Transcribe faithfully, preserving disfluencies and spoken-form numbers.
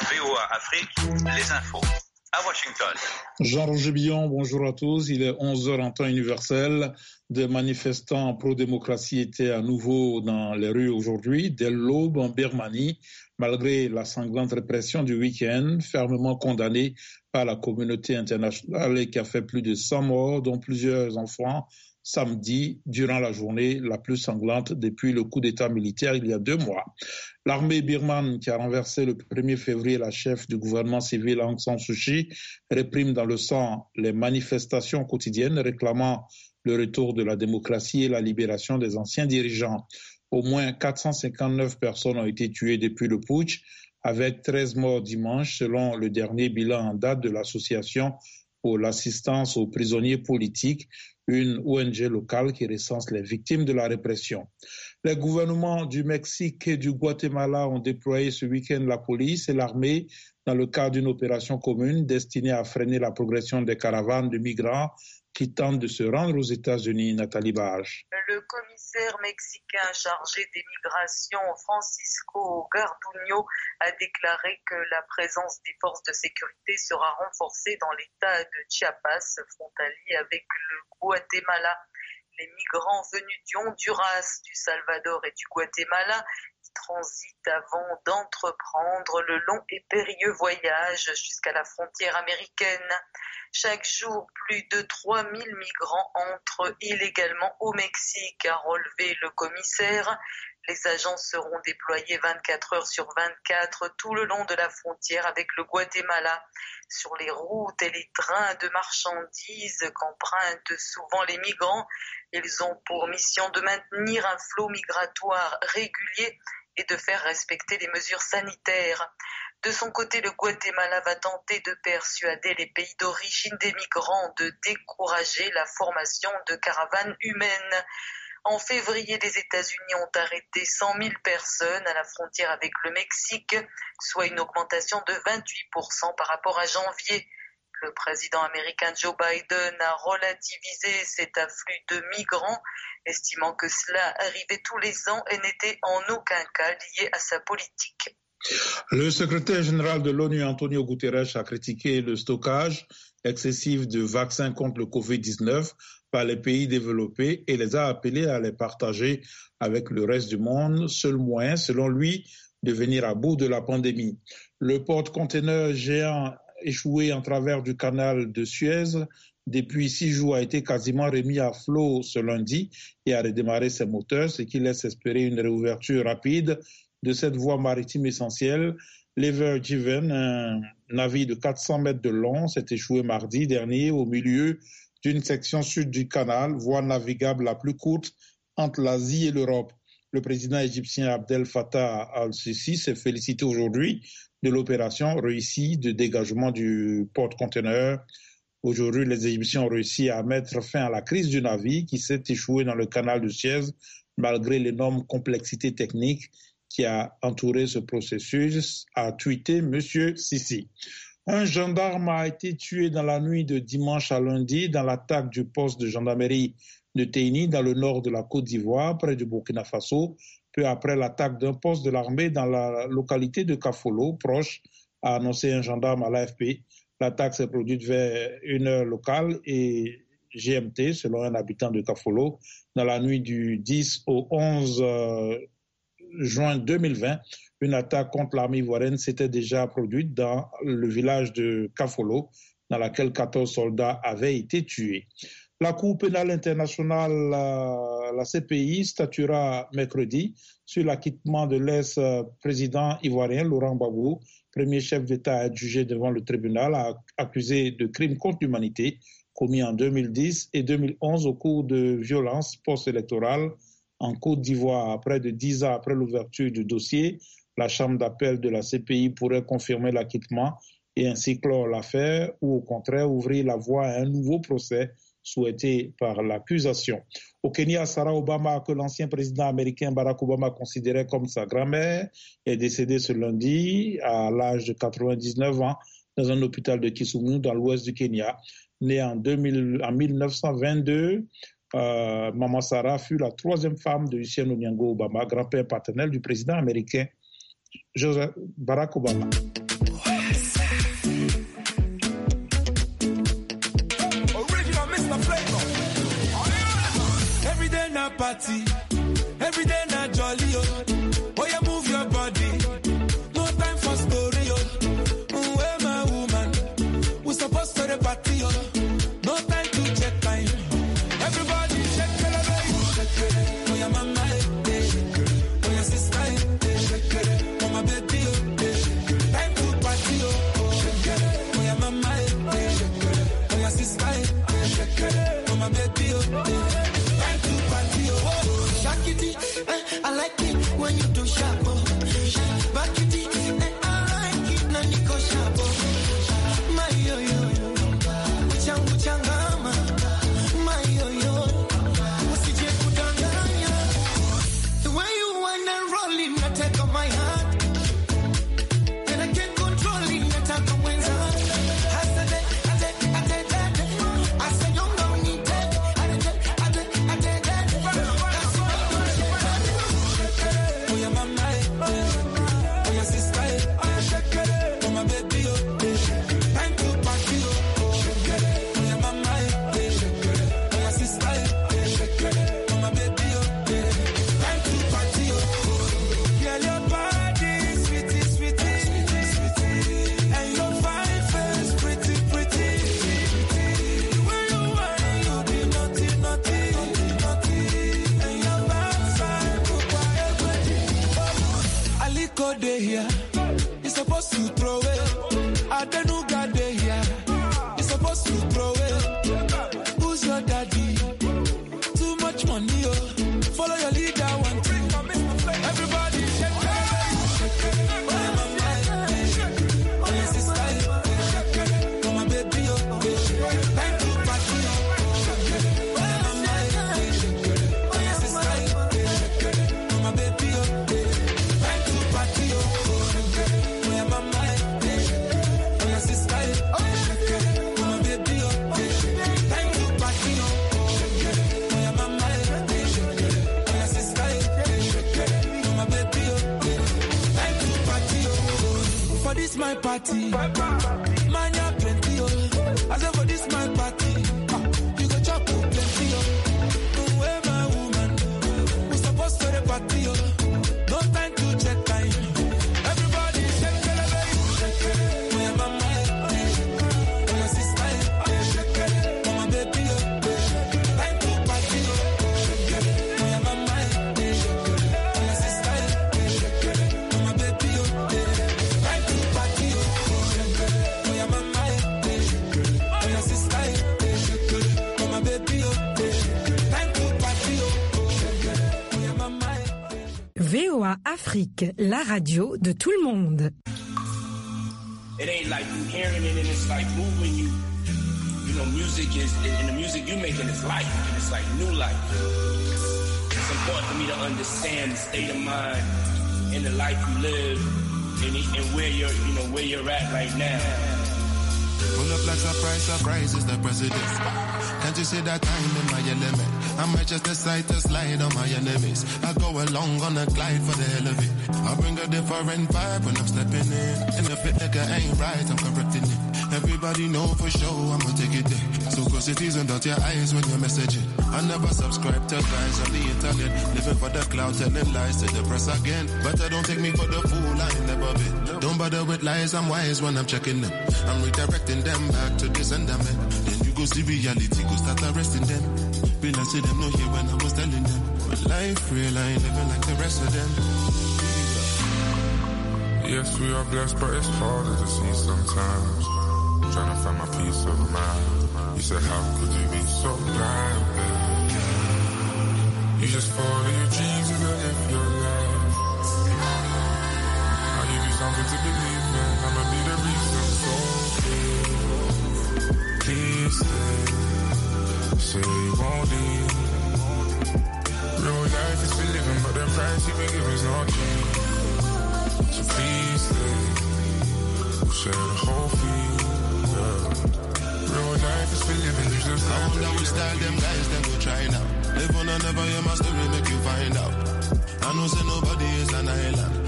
V O A Afrique, les infos. À Washington. Jean-Roger Billon, bonjour à tous. Il est onze heures en temps universel. Des manifestants pro-démocratie étaient à nouveau dans les rues aujourd'hui, dès l'aube en Birmanie, malgré la sanglante répression du week-end, fermement condamnée par la communauté internationale et qui a fait plus de cent morts, dont plusieurs enfants, samedi, durant la journée la plus sanglante depuis le coup d'État militaire il y a deux mois. L'armée birmane qui a renversé le premier février la chef du gouvernement civil Aung San Suu Kyi réprime dans le sang les manifestations quotidiennes réclamant le retour de la démocratie et la libération des anciens dirigeants. Au moins quatre cent cinquante-neuf personnes ont été tuées depuis le putsch, avec treize morts dimanche selon le dernier bilan en date de l'association pour l'assistance aux prisonniers politiques, une O N G locale qui recense les victimes de la répression. Les gouvernements du Mexique et du Guatemala ont déployé ce week-end la police et l'armée dans le cadre d'une opération commune destinée à freiner la progression des caravanes de migrants qui tentent de se rendre aux États-Unis. Nathalie Barge. Le commissaire mexicain chargé des migrations, Francisco Garduño, a déclaré que la présence des forces de sécurité sera renforcée dans l'État de Chiapas, frontalier avec le Guatemala. Les migrants venus du Honduras, du Salvador et du Guatemala qui transitent avant d'entreprendre le long et périlleux voyage jusqu'à la frontière américaine. Chaque jour, plus de trois mille migrants entrent illégalement au Mexique, a relevé le commissaire. Les agents seront déployés vingt-quatre heures sur vingt-quatre tout le long de la frontière avec le Guatemala. Sur les routes et les trains de marchandises qu'empruntent souvent les migrants, ils ont pour mission de maintenir un flot migratoire régulier et de faire respecter les mesures sanitaires. De son côté, le Guatemala va tenter de persuader les pays d'origine des migrants de décourager la formation de caravanes humaines. En février, les États-Unis ont arrêté cent mille personnes à la frontière avec le Mexique, soit une augmentation de vingt-huit pour cent par rapport à janvier. Le président américain Joe Biden a relativisé cet afflux de migrants, estimant que cela arrivait tous les ans et n'était en aucun cas lié à sa politique. Le secrétaire général de l'ONU, Antonio Guterres, a critiqué le stockage excessif de vaccins contre le covid dix-neuf par les pays développés et les a appelés à les partager avec le reste du monde, seul moyen, selon lui, de venir à bout de la pandémie. Le porte-conteneur géant échoué en travers du canal de Suez depuis six jours a été quasiment remis à flot ce lundi et a redémarré ses moteurs, ce qui laisse espérer une réouverture rapide de cette voie maritime essentielle. L'Ever Given, un navire de quatre cents mètres de long, s'est échoué mardi dernier au milieu d'une section sud du canal, voie navigable la plus courte entre l'Asie et l'Europe. Le président égyptien Abdel Fattah al-Sisi s'est félicité aujourd'hui de l'opération réussie de dégagement du porte-conteneur. Aujourd'hui, les Égyptiens ont réussi à mettre fin à la crise du navire qui s'est échoué dans le canal de Suez malgré l'énorme complexité technique qui a entouré ce processus, a tweeté M. Sisi. Un gendarme a été tué dans la nuit de dimanche à lundi dans l'attaque du poste de gendarmerie de Teini dans le nord de la Côte d'Ivoire, près du Burkina Faso, peu après l'attaque d'un poste de l'armée dans la localité de Kafolo, proche, a annoncé un gendarme à l'A F P. L'attaque s'est produite vers une heure locale et G M T, selon un habitant de Kafolo, dans la nuit du dix au onze juin deux mille vingt. Une attaque contre l'armée ivoirienne s'était déjà produite dans le village de Kafolo, dans laquelle quatorze soldats avaient été tués. La Cour pénale internationale, la C P I, statuera mercredi sur l'acquittement de l'ex-président ivoirien Laurent Gbagbo, premier chef d'État à être jugé devant le tribunal, accusé de crimes contre l'humanité commis en deux mille dix et deux mille onze au cours de violences post-électorales en Côte d'Ivoire. Près de dix ans après l'ouverture du dossier, la chambre d'appel de la C P I pourrait confirmer l'acquittement et ainsi clore l'affaire ou au contraire ouvrir la voie à un nouveau procès souhaité par l'accusation. Au Kenya, Sarah Obama, que l'ancien président américain Barack Obama considérait comme sa grand-mère, est décédée ce lundi à l'âge de quatre-vingt-dix-neuf ans dans un hôpital de Kisumu dans l'ouest du Kenya. Née en, deux mille, en mille neuf cent vingt-deux, euh, Maman Sarah fut la troisième femme de Lucien Onyango Obama, grand-père paternel du président américain Joseph Barack Obama. party. Every day na jolly, oh. Oh, you move your body. No time for story, oh. Mm, where my woman? We supposed to the party, oh. No time to check time. Everybody shake it, baby. Shake it. Oh, your mama, eh. Oh, your sister, eh. Oh, my baby, oh. Time to party, oh. Shake it. Oh, your mama, eh. Oh, your sister, eh. Oh, my baby, oh. Time to party, oh. Shake it, eh. I like it when you do sharp, oh. Back it, eh. I like it when you go sharp, oh. My yo yo, changu changama. My yo yo, usije kudanganya. The way you wanna roll it, I take on my heart. And I can't control it, I take on my heart. I said it, I said, I said that. I said you don't need that. I said, I said, I said that. That's why you shake it. Oh your mama, oh your sister, oh my baby, oh. Time to party, oh. Oh your mama, oh your sister, oh my baby, oh. Time to party, oh. Girl, your body, sweetie, sweetie, sweetie, and your fine face, pretty, pretty. The way you whine, you be naughty, naughty, naughty, and your backside, kupa everybody. Aliko dey here, you supposed to throw it. Adenuga dey here, you supposed to throw it. Who's your daddy? Too much money, oh. Follow your leader, one thing. Everybody shake it. Oh, your mama, oh, your sister, oh, my baby, oh. Time to party, oh. Oh, your mama, oh, your sister, oh, my baby, oh. Time to party, oh. Oh, your mama, oh, your sister, oh, my baby, oh. Time to party, oh. Oh, your mama, oh, your sister, oh, my baby, oh. Time to party, oh. For this my party, man ya plenty, oh. I say for this my party, ah, you go chop oh, plenty, oh. Mm, where my woman? We supposed to the party, oh. No time to check time. Everybody shake it, baby. Oh, your mama, oh, your sister, oh, my baby, oh. Time to party, oh. Oh, your mama, oh, your sister, oh, my baby, oh. Time to party, oh. Oh, your mama, oh, your sister, oh, my baby, oh. Time to party, oh. Oh, your mama. V O A Afrique, la radio de tout le monde. It ain't like you hearing it and it's like moving you. You know, music is, and the music you making is life, and it's like new life. It's important for me to understand the state of mind and the life you live and, and where you're, you know, where you're at right now. Pull up like surprise, surprise is the president. Can't you see that I'm in my element? I might just decide to slide on my enemies. I go along on a glide for the hell of it. I bring a different vibe when I'm stepping in. And if it nigga ain't right, I'm correcting it. Everybody know for sure I'ma take it there. So close it is and dot your eyes when you're messaging. I never subscribe to guys on the internet. Living for the cloud, telling lies to the press again. But I don't take me for the fool, I ain't never been. Don't bother with lies, I'm wise when I'm checking them. I'm redirecting them back to the sender man. Then you go see reality, go start arresting them. Will I see them no here when I was telling them. But life real, I ain't living like the rest of them. Yes, we are blessed, but it's harder to see sometimes. Trying to find my peace of mind. You said, how could you be so blind, baby? You just follow your dreams and live your life. I'll give you something to believe in. I'ma be the reason. So please, please stay. Say you won't leave. Real life is for living, but the price you been giving is not cheap. So please stay. We'll share the whole fee. Real life is for living, you just I wonder which style them guys them go try now. Live on and never hear my story make you find out. I know say nobody is an island.